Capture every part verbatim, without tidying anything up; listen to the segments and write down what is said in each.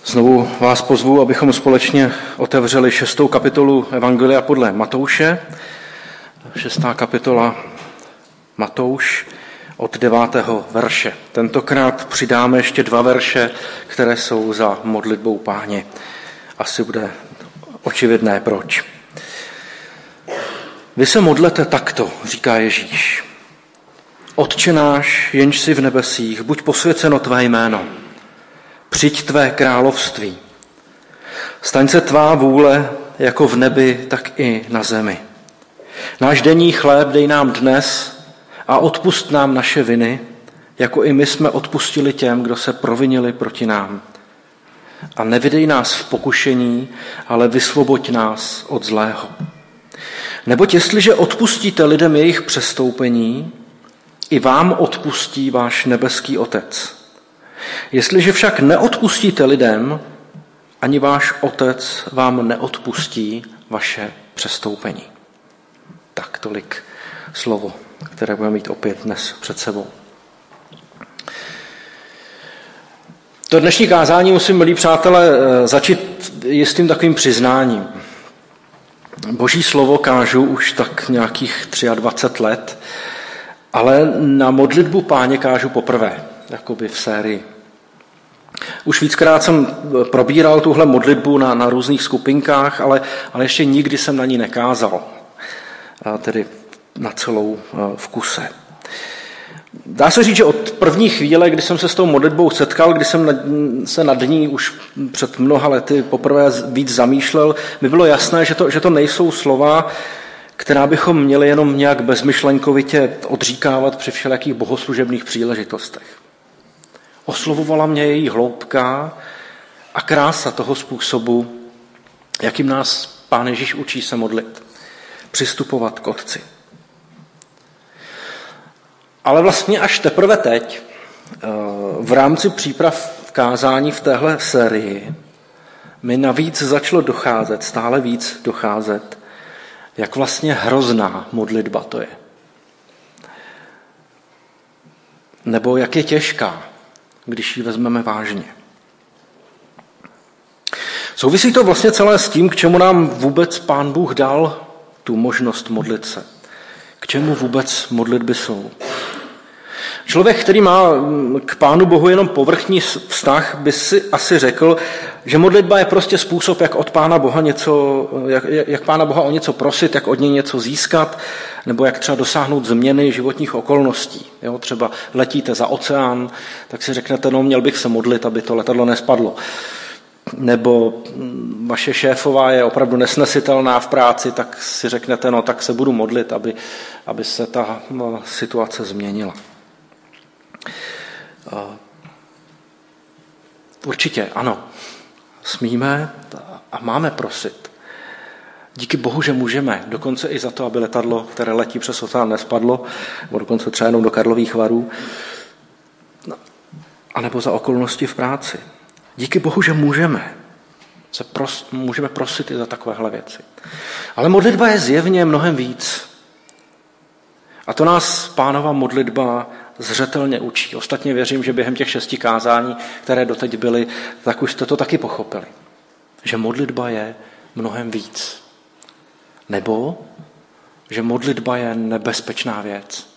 Znovu vás pozvu, abychom společně otevřeli šestou kapitolu Evangelia podle Matouše. Šestá kapitola Matouš od devátého verše. Tentokrát přidáme ještě dva verše, které jsou za modlitbou Páně. Asi bude očividné proč. Vy se modlete takto, říká Ježíš. Otče náš, jenž jsi v nebesích, buď posvěceno tvé jméno. Přijď tvé království. Staň se tvá vůle jako v nebi, tak i na zemi. Náš denní chléb dej nám dnes a odpusť nám naše viny, jako i my jsme odpustili těm, kdo se provinili proti nám. A nevydej nás v pokušení, ale vysvoboď nás od zlého. Neboť jestliže odpustíte lidem jejich přestoupení, i vám odpustí váš nebeský Otec. Jestliže však neodpustíte lidem, ani váš Otec vám neodpustí vaše přestoupení. Tak tolik slovo, které budeme mít opět dnes před sebou. To dnešní kázání musím, milí přátelé, začít jistým takovým přiznáním. Boží slovo kážu už tak nějakých dvacet tři let, ale na modlitbu Páně kážu poprvé, jakoby v sérii. Už víckrát jsem probíral tuhle modlitbu na, na různých skupinkách, ale, ale ještě nikdy jsem na ní nekázal, tedy na celou v kuse. Dá se říct, že od první chvíle, kdy jsem se s tou modlitbou setkal, kdy jsem se nad ní už před mnoha lety poprvé víc zamýšlel, mi bylo jasné, že to, že to nejsou slova, která bychom měli jenom nějak bezmyšlenkovitě odříkávat při všelijakých bohoslužebných příležitostech. Oslovovala mě její hloubka a krása toho způsobu, jakým nás Pán Ježíš učí se modlit, přistupovat k Otci. Ale vlastně až teprve teď, v rámci příprav kázání v téhle sérii, mi navíc začalo docházet, stále víc docházet, jak vlastně hrozná modlitba to je. Nebo jak je těžká, když ji vezmeme vážně. Souvisí to vlastně celé s tím, k čemu nám vůbec Pán Bůh dal tu možnost modlit se. K čemu vůbec modlitby jsou. Člověk, který má k Pánu Bohu jenom povrchní vztah, by si asi řekl, že modlitba je prostě způsob, jak od Pána Boha něco, jak, jak Pána Boha o něco prosit, jak od něj něco získat, nebo jak třeba dosáhnout změny životních okolností. Jo, třeba letíte za oceán, tak si řeknete, no měl bych se modlit, aby to letadlo nespadlo. Nebo vaše šéfová je opravdu nesnesitelná v práci, tak si řeknete, no tak se budu modlit, aby, aby se ta no, situace změnila. Určitě, ano, smíme a máme prosit. Díky Bohu, že můžeme, dokonce i za to, aby letadlo, které letí přes oceán, nespadlo, nebo dokonce třeba jenom do Karlových Varů, anebo za okolnosti v práci. Díky Bohu, že můžeme. Se pros, můžeme prosit i za takovéhle věci. Ale modlitba je zjevně mnohem víc. A to nás Pánova modlitba zřetelně učí. Ostatně věřím, že během těch šesti kázání, které doteď byly, tak už jste to taky pochopili. Že modlitba je mnohem víc. Nebo, že modlitba je nebezpečná věc.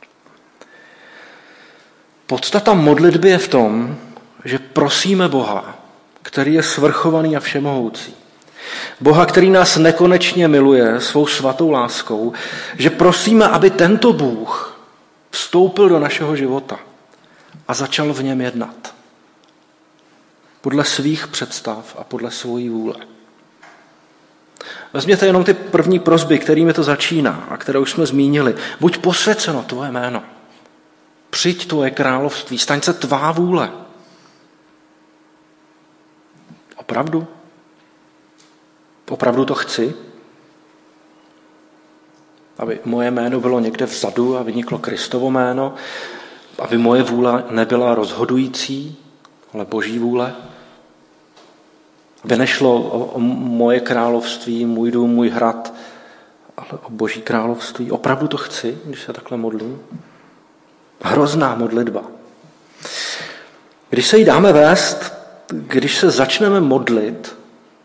Podstata modlitby je v tom, že prosíme Boha, který je svrchovaný a všemohoucí. Boha, který nás nekonečně miluje svou svatou láskou, že prosíme, aby tento Bůh vstoupil do našeho života a začal v něm jednat. Podle svých představ a podle svojí vůle. Vezměte jenom ty první prosby, kterými to začíná a které už jsme zmínili. Buď posvěceno tvoje jméno. Přijď tvoje království, staň se tvá vůle. Opravdu? Opravdu to chci? Aby moje jméno bylo někde vzadu a vyniklo Kristovo jméno, aby moje vůle nebyla rozhodující, ale Boží vůle. Aby nešlo o, o moje království, můj dům, můj hrad, ale o Boží království. Opravdu to chci, když se takhle modlím? Hrozná modlitba. Když se jí dáme vést, když se začneme modlit,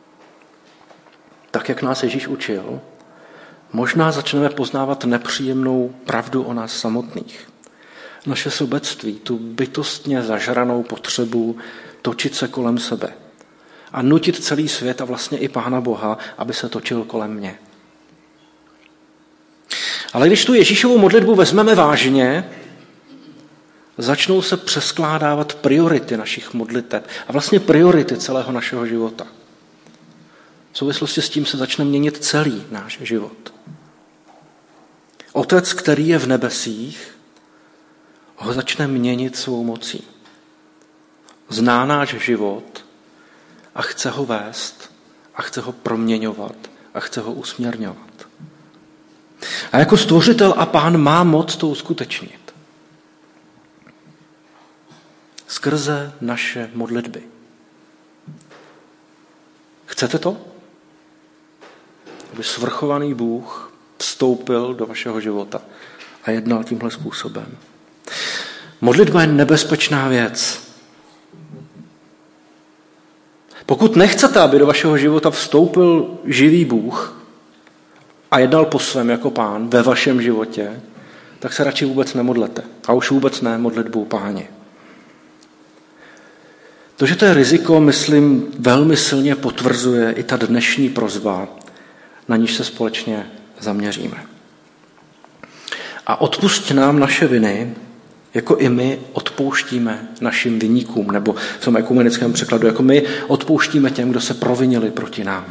tak jak nás Ježíš učil, možná začneme poznávat nepříjemnou pravdu o nás samotných. Naše sobectví, tu bytostně zažranou potřebu točit se kolem sebe a nutit celý svět a vlastně i Pána Boha, aby se točil kolem mě. Ale když tu Ježíšovu modlitbu vezmeme vážně, začnou se přeskládávat priority našich modliteb a vlastně priority celého našeho života. V souvislosti s tím se začne měnit celý náš život. Otec, který je v nebesích, ho začne měnit svou mocí. Zná náš život a chce ho vést a chce ho proměňovat a chce ho usměrňovat. A jako stvořitel a Pán má moc to uskutečnit. Skrze naše modlitby. Chcete to? Aby svrchovaný Bůh vstoupil do vašeho života a jednal tímhle způsobem. Modlitba je nebezpečná věc. Pokud nechcete, aby do vašeho života vstoupil živý Bůh a jednal po svém jako Pán ve vašem životě, tak se radši vůbec nemodlete. A už vůbec ne modlitbou Páně. To, že to je riziko, myslím, velmi silně potvrzuje i ta dnešní prosba, na níž se společně zaměříme. A odpusť nám naše viny, jako i my odpouštíme našim viníkům, nebo v tom ekumenickém překladu, jako my odpouštíme těm, kdo se provinili proti nám.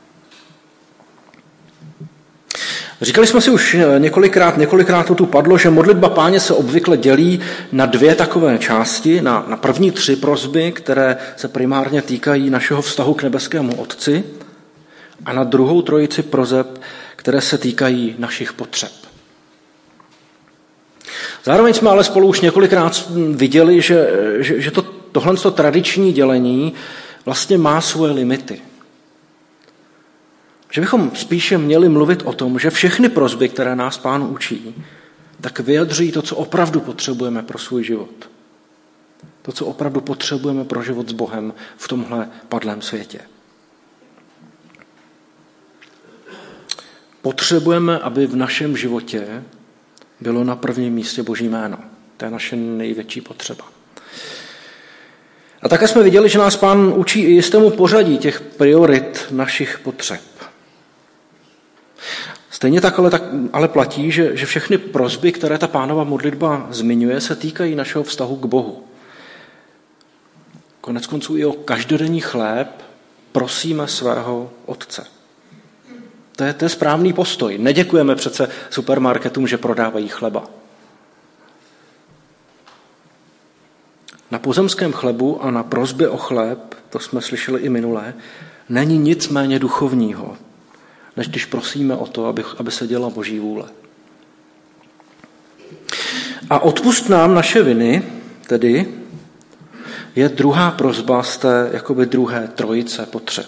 Říkali jsme si už několikrát, několikrát to tu padlo, že modlitba Páně se obvykle dělí na dvě takové části, na, na první tři prosby, které se primárně týkají našeho vztahu k nebeskému Otci, a na druhou trojici proseb, které se týkají našich potřeb. Zároveň jsme ale spolu už několikrát viděli, že, že, že to, tohle tradiční dělení vlastně má svoje limity. Že bychom spíše měli mluvit o tom, že všechny prosby, které nás Pán učí, tak vyjadřují to, co opravdu potřebujeme pro svůj život. To, co opravdu potřebujeme pro život s Bohem v tomhle padlém světě. Potřebujeme, aby v našem životě bylo na prvním místě Boží jméno. To je naše největší potřeba. A také jsme viděli, že nás Pán učí i jistému pořadí těch priorit našich potřeb. Stejně tak ale, tak, ale platí, že, že všechny prosby, které ta Pánova modlitba zmiňuje, se týkají našeho vztahu k Bohu. Konec konců i o každodenní chléb prosíme svého Otce. To je, to je správný postoj. Neděkujeme přece supermarketům, že prodávají chleba. Na pozemském chlebu a na prosbě o chléb, to jsme slyšeli i minule, není nic méně duchovního, než když prosíme o to, aby, aby se děla Boží vůle. A odpusť nám naše viny, tedy je druhá prosba z té jakoby druhé trojice potřeb.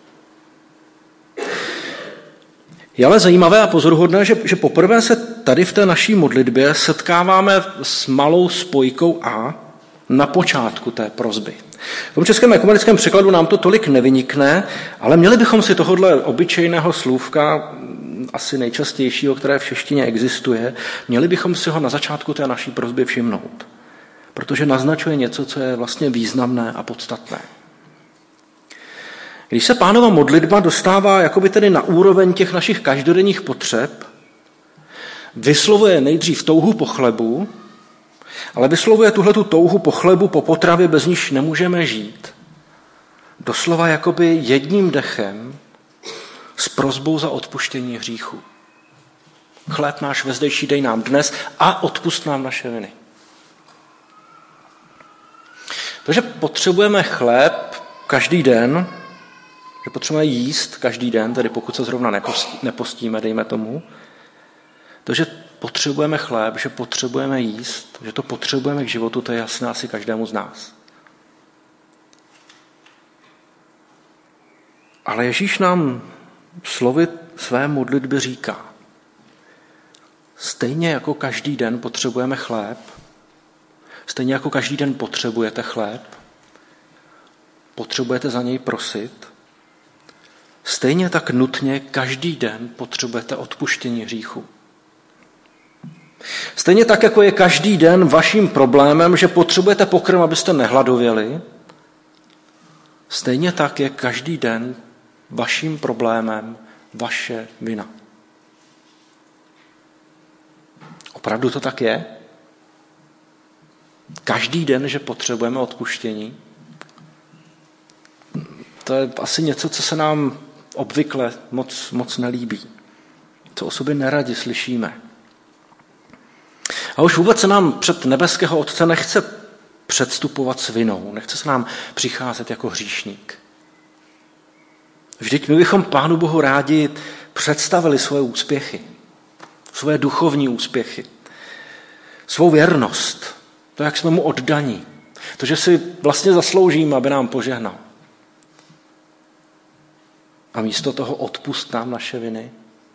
Je ale zajímavé a pozoruhodné, že, že poprvé se tady v té naší modlitbě setkáváme s malou spojkou A na počátku té prosby. V tom českém ekumenickém překladu nám to tolik nevynikne, ale měli bychom si tohodle obyčejného slůvka, asi nejčastějšího, které v češtině existuje, měli bychom si ho na začátku té naší prosby všimnout, protože naznačuje něco, co je vlastně významné a podstatné. Když se Pánova modlitba dostává jakoby tedy na úroveň těch našich každodenních potřeb, vyslovuje nejdřív touhu po chlebu, ale vyslovuje tuhletu touhu po chlebu, po potravě, bez níž nemůžeme žít. Doslova jakoby jedním dechem s prosbou za odpuštění hříchu. Chléb náš vezdejší dej nám dnes a odpusť nám naše viny. Takže potřebujeme chléb každý den, že potřebujeme jíst každý den, tedy pokud se zrovna nepostíme, dejme tomu, to, že potřebujeme chléb, že potřebujeme jíst, že to potřebujeme k životu, to je jasné asi každému z nás. Ale Ježíš nám slovy své modlitby říká, stejně jako každý den potřebujeme chléb, stejně jako každý den potřebujete chléb, potřebujete za něj prosit, stejně tak nutně každý den potřebujete odpuštění hříchu. Stejně tak, jako je každý den vaším problémem, že potřebujete pokrm, abyste nehladověli, stejně tak je každý den vaším problémem vaše vina. Opravdu to tak je? Každý den, že potřebujeme odpuštění? To je asi něco, co se nám obvykle moc, moc nelíbí. Co o sobě neradi slyšíme. A už vůbec se nám před nebeského Otce nechce předstupovat s vinou. Nechce se nám přicházet jako hříšník. Vždyť my bychom Pánu Bohu rádi představili svoje úspěchy. Svoje duchovní úspěchy. Svou věrnost. To, jak jsme mu oddaní. To, že si vlastně zasloužíme, aby nám požehnal. A místo toho odpust nám naše viny.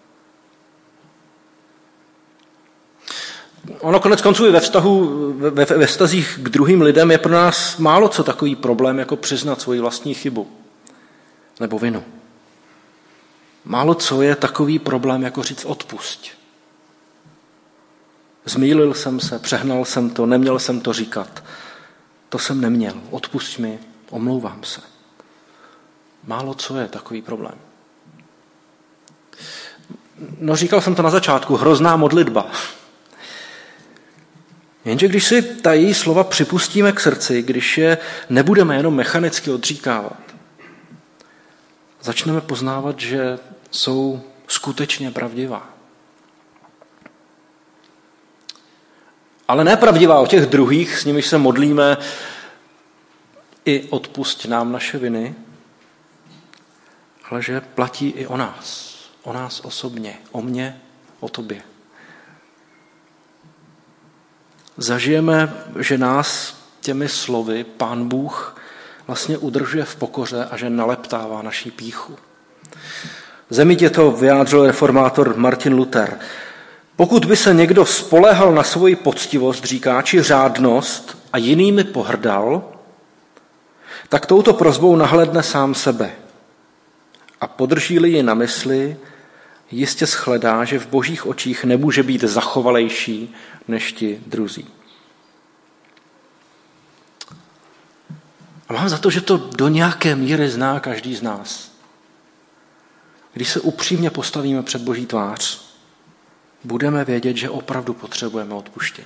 Ono konec konců i ve vztahu, ve, ve vztazích k druhým lidem je pro nás málo co takový problém, jako přiznat svoji vlastní chybu nebo vinu. Málo co je takový problém, jako říct odpusť. Zmýlil jsem se, přehnal jsem to, neměl jsem to říkat. To jsem neměl, odpusť mi, omlouvám se. Málo co je takový problém. No říkal jsem to na začátku, hrozná modlitba. Jenže když si ta její slova připustíme k srdci, když je nebudeme jenom mechanicky odříkávat, začneme poznávat, že jsou skutečně pravdivá. Ale ne pravdivá o těch druhých, s nimiž se modlíme i odpusť nám naše viny, ale že platí i o nás. O nás osobně, o mně, o tobě. Zažijeme, že nás těmi slovy Pán Bůh vlastně udržuje v pokoře a že naleptává naší pýchu. Zemitě to vyjádřil reformátor Martin Luther. Pokud by se někdo spoléhal na svoji poctivost, říká, či řádnost a jinými pohrdal, tak touto prosbou nahlédne sám sebe. A podrží-li ji na mysli, jistě shledá, že v božích očích nemůže být zachovalejší než ti druzí. A mám za to, že to do nějaké míry zná každý z nás. Když se upřímně postavíme před Boží tvář, budeme vědět, že opravdu potřebujeme odpuštění.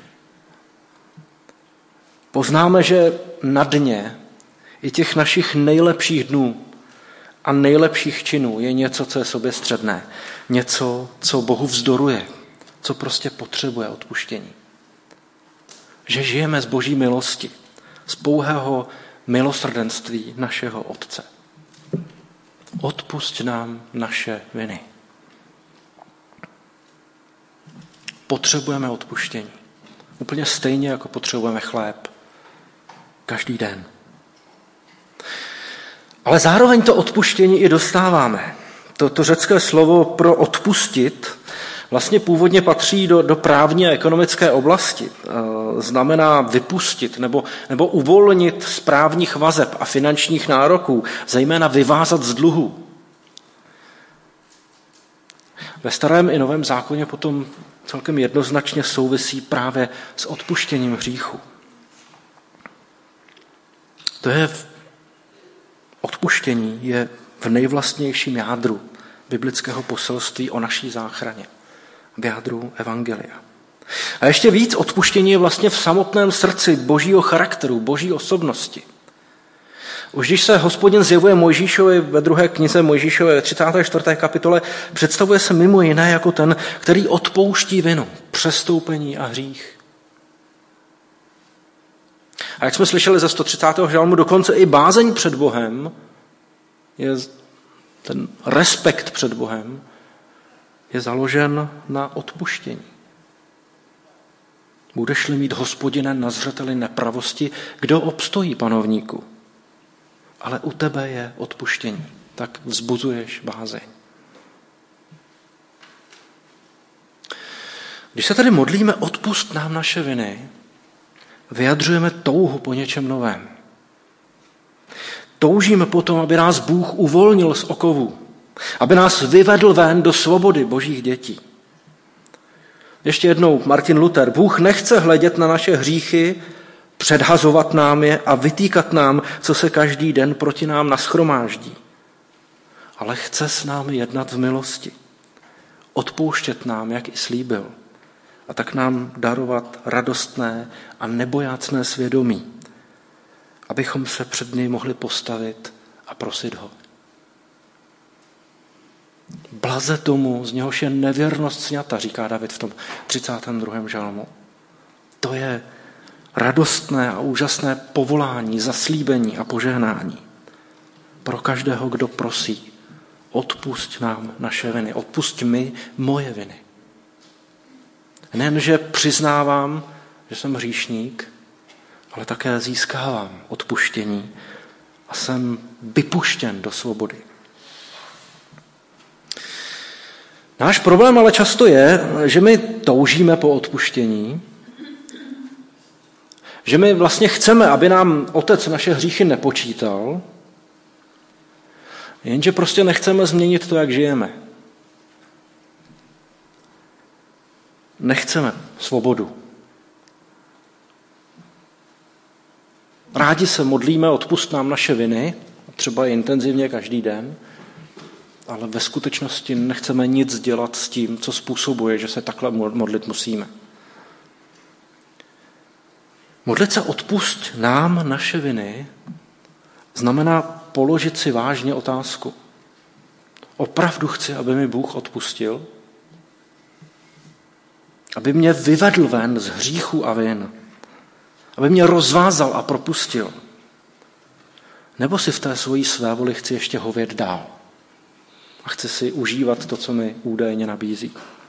Poznáme, že na dně i těch našich nejlepších dnů a nejlepších činů je něco, co je soběstředné. Něco, co Bohu vzdoruje, co prostě potřebuje odpuštění. Že žijeme z Boží milosti, z pouhého milosrdenství našeho Otce. Odpusť nám naše viny. Potřebujeme odpuštění. Úplně stejně, jako potřebujeme chléb. Každý den. Ale zároveň to odpuštění i dostáváme. To, to řecké slovo pro odpustit vlastně původně patří do, do právní a ekonomické oblasti. E, znamená vypustit nebo, nebo uvolnit z právních vazeb a finančních nároků, zejména vyvázat z dluhu. Ve Starém i Novém zákoně potom celkem jednoznačně souvisí právě s odpuštěním hříchu. To je v odpuštění je v nejvlastnějším jádru biblického poselství o naší záchraně, v jádru evangelia. A ještě víc odpuštění je vlastně v samotném srdci božího charakteru, boží osobnosti. Už když se Hospodin zjevuje Mojžíšovi ve druhé knize Mojžíšové třicáté čtvrté kapitole, představuje se mimo jiné jako ten, který odpouští vinu, přestoupení a hřích. A jak jsme slyšeli ze sto třicátého žalmu, dokonce i bázeň před Bohem je ten respekt před Bohem je založen na odpuštění. Budeš-li mít, Hospodine, na zřeteli nepravosti, kdo obstojí, panovníku? Ale u tebe je odpuštění, tak vzbuzuješ bázeň. Když se tady modlíme, odpusť nám naše viny, vyjadřujeme touhu po něčem novém. toužíme potom, aby nás Bůh uvolnil z okovů, aby nás vyvedl ven do svobody Božích dětí. Ještě jednou Martin Luther. Bůh nechce hledět na naše hříchy, předhazovat nám je a vytýkat nám, co se každý den proti nám nashromáždí. Ale chce s námi jednat v milosti. Odpouštět nám, jak i slíbil. A tak nám darovat radostné a nebojácné svědomí, abychom se před něj mohli postavit a prosit ho. Blaze tomu, z něhož je nevěrnost sňata, říká David v tom třicátém druhém žalmu. To je radostné a úžasné povolání, zaslíbení a požehnání pro každého, kdo prosí. Odpusť nám naše viny, odpusť mi moje viny. Nejenže přiznávám, že jsem hříšník, ale také získávám odpuštění a jsem vypuštěn do svobody. Náš problém ale často je, že my toužíme po odpuštění, že my vlastně chceme, aby nám Otec naše hříchy nepočítal, jenže prostě nechceme změnit to, jak žijeme. Nechceme svobodu. Rádi se modlíme, odpusť nám naše viny, třeba intenzivně každý den, ale ve skutečnosti nechceme nic dělat s tím, co způsobuje, že se takhle modlit musíme. Modlit se odpusť nám naše viny znamená položit si vážně otázku. Opravdu chci, aby mi Bůh odpustil? Aby mě vyvedl ven z hříchu a vin? Aby mě rozvázal a propustil? Nebo si v té svojí svévoli chci ještě hovět dál? A chci si užívat to, co mi údajně nabízí?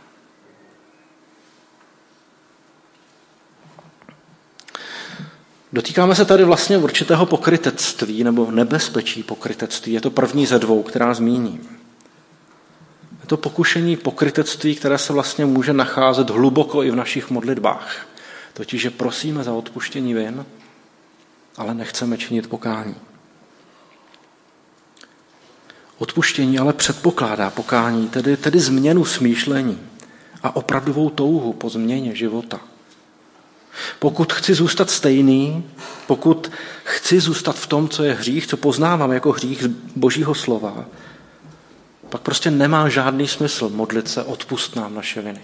Dotýkáme se tady vlastně určitého pokrytectví nebo nebezpečí pokrytectví. Je to první ze dvou, která zmíním. Je to pokušení pokrytectví, které se vlastně může nacházet hluboko i v našich modlitbách. Totiž, že prosíme za odpuštění vin, ale nechceme činit pokání. Odpuštění ale předpokládá pokání, tedy, tedy změnu smýšlení a opravdovou touhu po změně života. Pokud chci zůstat stejný, pokud chci zůstat v tom, co je hřích, co poznávám jako hřích z Božího slova, pak prostě nemá žádný smysl modlit se, odpusť nám naše viny.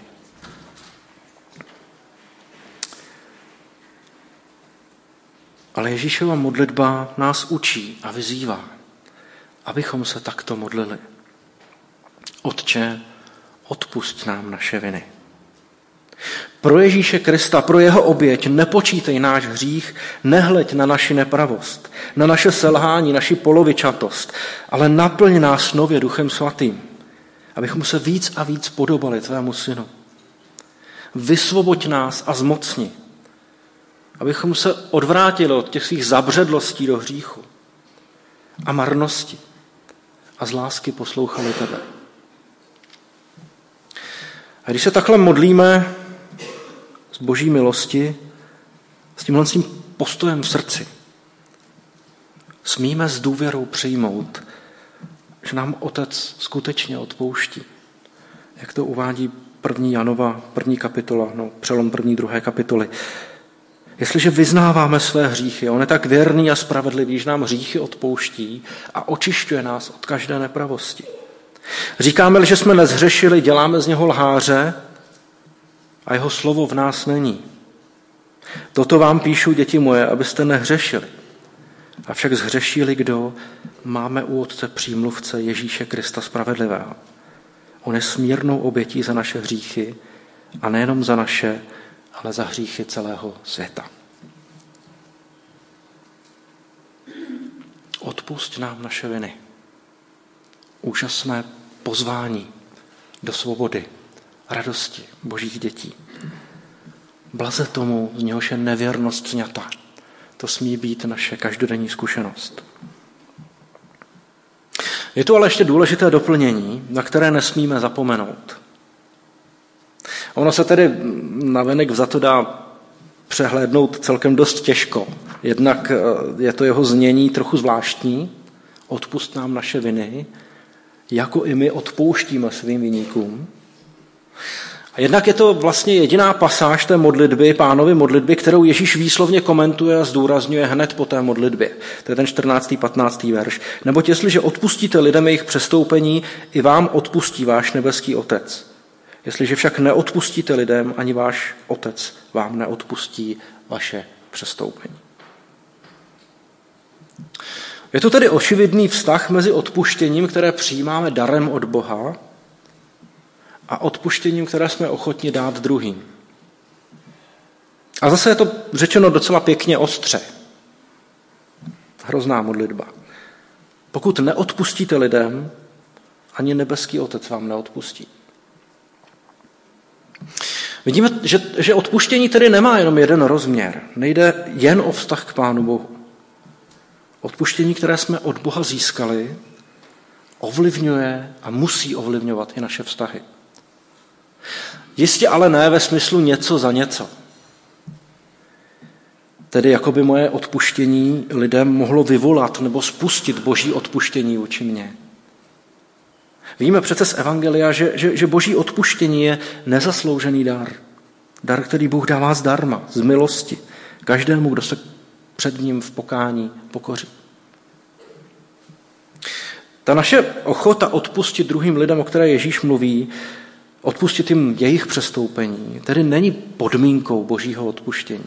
Ale Ježíšova modlitba nás učí a vyzývá, abychom se takto modlili. Otče, odpusť nám naše viny. Pro Ježíše Krista, pro jeho oběť nepočítej náš hřích, nehleď na naši nepravost, na naše selhání, naši polovičatost, ale naplň nás nově Duchem Svatým, abychom se víc a víc podobali tvému synu. Vysvoboď nás a zmocni, abychom se odvrátili od těch svých zabředlostí do hříchu a marnosti a z lásky poslouchali tebe. A když se takhle modlíme z Boží milosti, s tímhle tím postojem v srdci, smíme s důvěrou přijmout, že nám Otec skutečně odpouští. Jak to uvádí první Janova, první kapitola, no, přelom první, druhé kapitoly. Jestliže vyznáváme své hříchy, on je tak věrný a spravedlivý, že nám hříchy odpouští a očišťuje nás od každé nepravosti. Říkáme, že jsme nezhřešili, děláme z něho lháře a jeho slovo v nás není. Toto vám píšu, děti moje, abyste nehřešili. Avšak zhřešili kdo? Máme u Otce přímluvce Ježíše Krista spravedlivého. On je smírnou obětí za naše hříchy a nejenom za naše, ale za hříchy celého světa. Odpusť nám naše viny. Úžasné pozvání do svobody, radosti Božích dětí. Blaze tomu, z něhož je nevěrnost sňata. To smí být naše každodenní zkušenost. Je tu ale ještě důležité doplnění, na které nesmíme zapomenout. Ono se tedy navenek vzato dá přehlédnout celkem dost těžko. Jednak je to jeho znění trochu zvláštní, Odpusť nám naše viny, jako i my odpouštíme svým viníkům. A jednak je to vlastně jediná pasáž té modlitby, Pánovy modlitby, kterou Ježíš výslovně komentuje a zdůrazňuje hned po té modlitbě. To je ten čtrnáctý patnáctý verš. Neboť jestliže odpustíte lidem jejich přestoupení, i vám odpustí váš nebeský Otec. Jestliže však neodpustíte lidem, ani váš Otec vám neodpustí vaše přestoupení. Je to tedy očividný vztah mezi odpuštěním, které přijímáme darem od Boha, a odpuštěním, které jsme ochotni dát druhým. A zase je to řečeno docela pěkně ostře. Hrozná modlitba. Pokud neodpustíte lidem, ani nebeský Otec vám neodpustí. Vidíme, že, že odpuštění tedy nemá jenom jeden rozměr. Nejde jen o vztah k Pánu Bohu. Odpuštění, které jsme od Boha získali, ovlivňuje a musí ovlivňovat i naše vztahy. Jistě ale ne ve smyslu něco za něco. Tedy jako by moje odpuštění lidem mohlo vyvolat nebo spustit boží odpuštění vůči mně. Víme přece z Evangelia, že, že, že boží odpuštění je nezasloužený dar. Dar, který Bůh dává zdarma, z milosti, každému, kdo se před ním v pokání pokoří. Ta naše ochota odpustit druhým lidem, o které Ježíš mluví, odpustit jim jejich přestoupení, tedy není podmínkou božího odpuštění.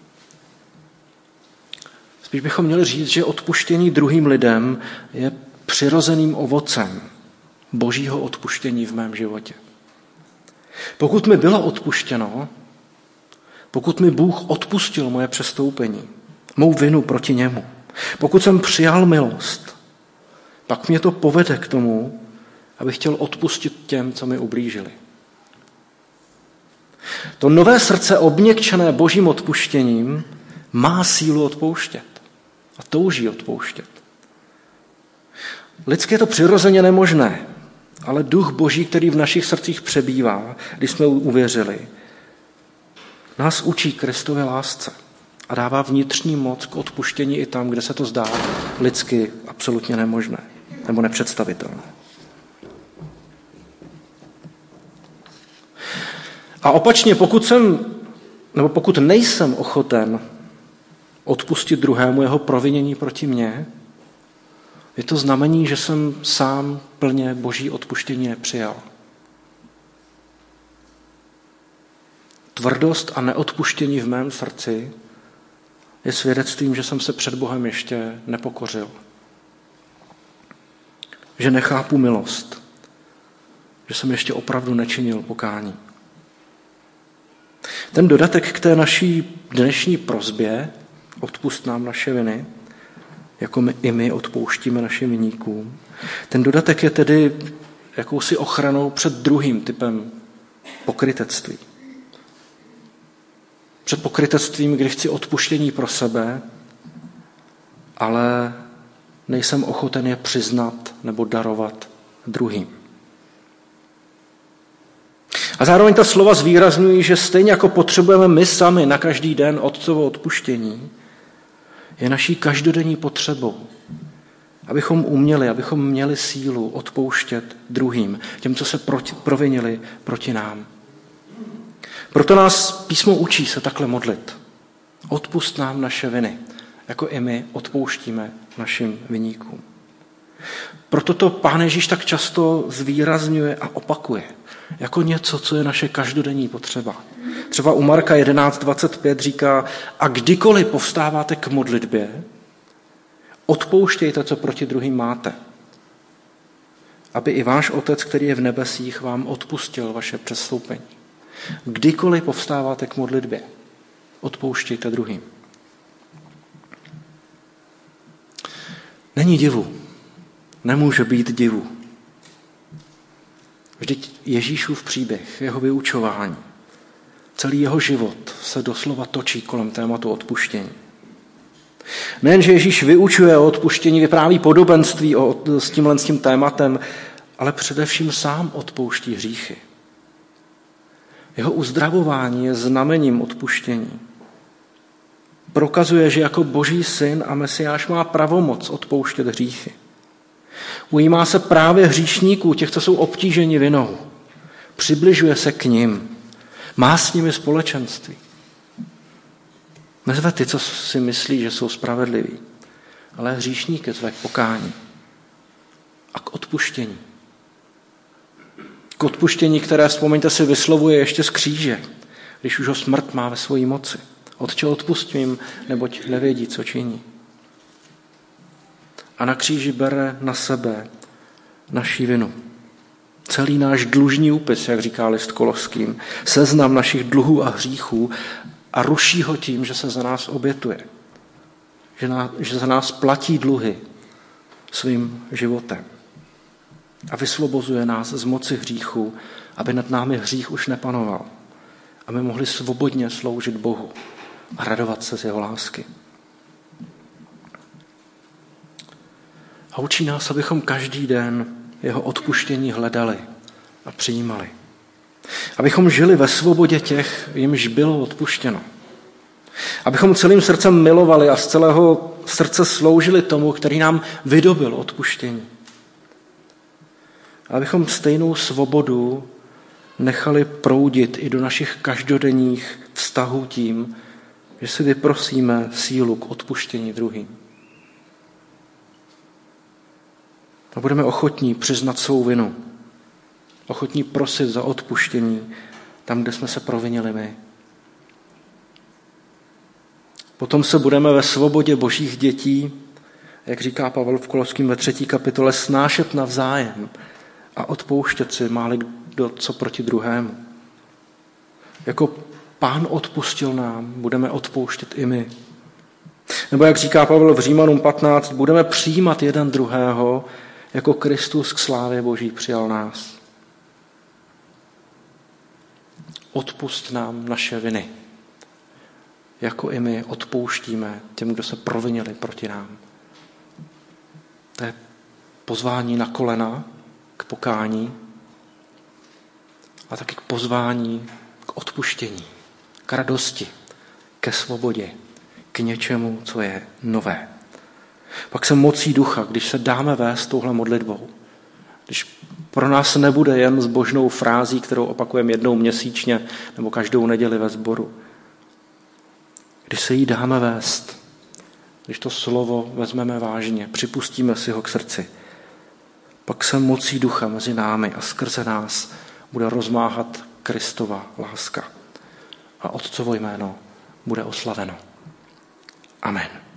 Spíš bychom měli říct, že odpuštění druhým lidem je přirozeným ovocem božího odpuštění v mém životě. Pokud mi bylo odpuštěno, pokud mi Bůh odpustil moje přestoupení, mou vinu proti němu, pokud jsem přijal milost, pak mě to povede k tomu, abych chtěl odpustit těm, co mi ublížili. To nové srdce obměkčené božím odpuštěním má sílu odpouštět a touží odpouštět. Lidsky je to přirozeně nemožné, ale duch boží, který v našich srdcích přebývá, když jsme uvěřili, nás učí Kristově lásce a dává vnitřní moc k odpuštění i tam, kde se to zdá lidsky absolutně nemožné nebo nepředstavitelné. A opačně, pokud jsem, nebo pokud nejsem ochoten odpustit druhému jeho provinění proti mně, je to znamení, že jsem sám plně boží odpuštění nepřijal. Tvrdost a neodpuštění v mém srdci je svědectvím, že jsem se před Bohem ještě nepokořil. Že nechápu milost. Že jsem ještě opravdu nečinil pokání. Ten dodatek k té naší dnešní prosbě, odpusť nám naše viny, jako my, i my odpouštíme našim viníkům, ten dodatek je tedy jakousi ochranou před druhým typem pokrytectví. Před pokrytectvím, kdy chci odpuštění pro sebe, ale nejsem ochoten je přiznat nebo darovat druhým. A zároveň ta slova zvýrazňují, že stejně jako potřebujeme my sami na každý den Otcovo odpuštění, je naší každodenní potřebou, abychom uměli, abychom měli sílu odpouštět druhým, těm, co se proti, provinili proti nám. Proto nás písmo učí se takhle modlit. Odpusť nám naše viny, jako i my odpouštíme našim viníkům. Proto to Pán Ježíš tak často zvýrazňuje a opakuje, jako něco, co je naše každodenní potřeba. Třeba u Marka jedenáct dvacet pět říká, a kdykoliv povstáváte k modlitbě, odpouštějte, co proti druhým máte, aby i váš Otec, který je v nebesích, vám odpustil vaše přestoupení. Kdykoliv povstáváte k modlitbě, odpouštějte druhým. Není divu, nemůže být divu. Vždyť Ježíšův příběh, jeho vyučování, celý jeho život se doslova točí kolem tématu odpuštění. Nejen, že Ježíš vyučuje o odpuštění, vypráví podobenství o, s tímhle s tím tématem, ale především sám odpouští hříchy. Jeho uzdravování je znamením odpuštění. Prokazuje, že jako Boží syn a Mesiáš má pravomoc odpouštět hříchy. Ujímá se právě hříšníků, těch, co jsou obtíženi vinou. Přibližuje se k nim. Má s nimi společenství. Nezve ty, co si myslí, že jsou spravedliví, ale hříšníky zve k pokání a k odpuštění. K odpuštění, které, vzpomeňte si, vyslovuje ještě z kříže, když už ho smrt má ve své moci. Otče, odpusť jim, neboť nevědí, co činí. A na kříži bere na sebe naši vinu. Celý náš dlužní úpis, jak říká list Koloským, seznam našich dluhů a hříchů a ruší ho tím, že se za nás obětuje. Že, na, že za nás platí dluhy svým životem. A vysvobozuje nás z moci hříchu, aby nad námi hřích už nepanoval. Aby mohli svobodně sloužit Bohu a radovat se z jeho lásky. A učí nás, abychom každý den jeho odpuštění hledali a přijímali. Abychom žili ve svobodě těch, jimž bylo odpuštěno. Abychom celým srdcem milovali a z celého srdce sloužili tomu, který nám vydobil odpuštění. Abychom stejnou svobodu nechali proudit i do našich každodenních vztahů tím, že si vyprosíme sílu k odpuštění druhým. A budeme ochotní přiznat svou vinu. Ochotní prosit za odpuštění tam, kde jsme se provinili my. Potom se budeme ve svobodě božích dětí, jak říká Pavel v Koloským ve třetí kapitole, snášet navzájem a odpouštět si, máli kdo co proti druhému. Jako Pán odpustil nám, budeme odpouštět i my. Nebo jak říká Pavel v Římanům patnáct, budeme přijímat jeden druhého, jako Kristus k slávě Boží přijal nás. Odpusť nám naše viny, jako i my odpouštíme těm, kdo se provinili proti nám. To je pozvání na kolena k pokání a taky k pozvání k odpuštění, k radosti, ke svobodě, k něčemu, co je nové. Pak se mocí ducha, když se dáme vést touhle modlitbou, když pro nás nebude jen zbožnou frází, kterou opakujeme jednou měsíčně nebo každou neděli ve sboru. Když se jí dáme vést, když to slovo vezmeme vážně, připustíme si ho k srdci, pak se mocí ducha mezi námi a skrze nás bude rozmáhat Kristova láska. A Otcovo jméno bude oslaveno. Amen.